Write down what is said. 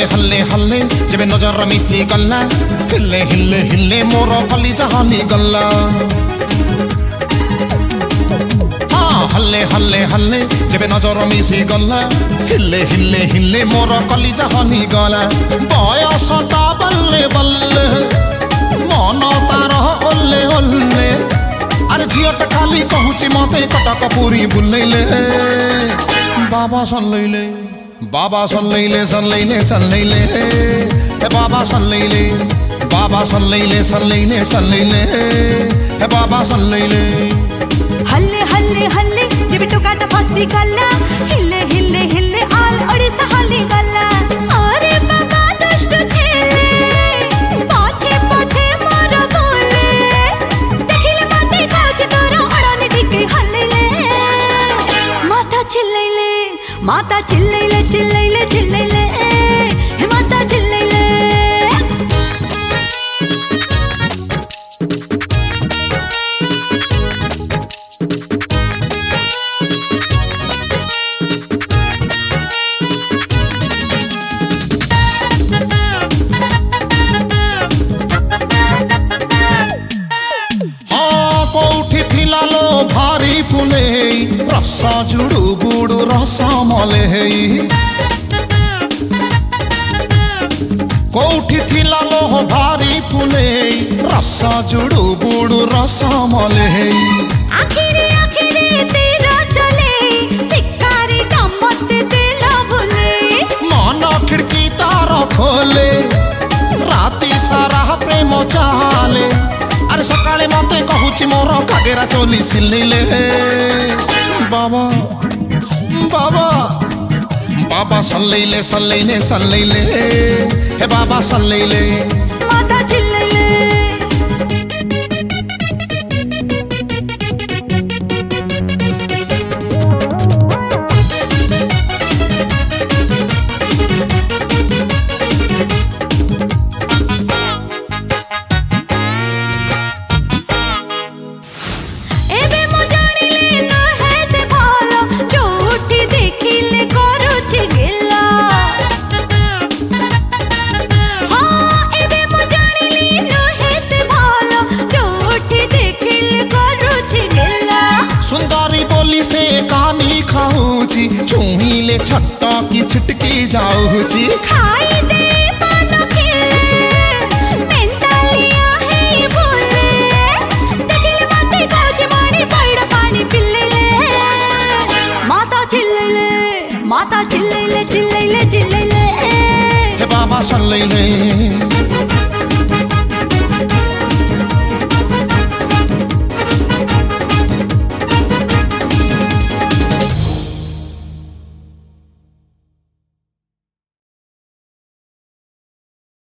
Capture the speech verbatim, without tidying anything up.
हल्ले हल्ले जब नजर मिसी गल्ला हिले हिले हिले मोर कलिजा हली गल्ला हाँ हल्ले हल्ले हल्ले जब नजर मिसी गल्ला हिले हिले हिले मोर कलिजा हली गला बयस ता बल्ले बल्ले मन तार ओल्ले ओल्ले अरे झीटा खाली कहूची मते कटक पुरी बुलैले बाबा सल्लैले बाबा सल्लैले सल्लैले सल्लैले हे बाबा सल्लैले बाबा सल्लैले सल्लैले सल्लैले हे बाबा सल्लैले हल्ले हल्ले हल्ले जब टुकाटा फांसी गल्ला हिले हिले हिले आल ओडिसा हली गल्ला अरे बाबा दुष्ट छेले पाछे पाछे मोर गोले देखिले माते काज तोरा ओड़ाने दिखे हल्लेले माता चिल्लैले माता चिल्लैले चिल्लैले चिल्लैले हे माता चिल्लैले भारी फुले रस जुड़ू बुड़ू रस मले कौठी थिला लोह भारी फुले रस जुड़ू बुड़ू रस मले आखिरी आखिरी तेरा चले शिकारी गम्मत दिला भुले मन खिड़की तार खोले राती सारा प्रेम चाले अरे सकाळे मते कहूची मोर कागेरा चोली सिल्लैले बाबा बाबा बाबा सल्लैले सल्लैले सल्लैले हे बाबा सल्लैले माता चिल्लैले खाऊची छुईले छट्टा की छिटकी जाऊची खाई दे पान खिले मेंटलिया है बोले देखिले माते काज मानी पड़ पानी पिल्लेले माता चिल्लैले माता चिल्लैले चिल्लैले चिल्लैले हे बाबा सल्लैले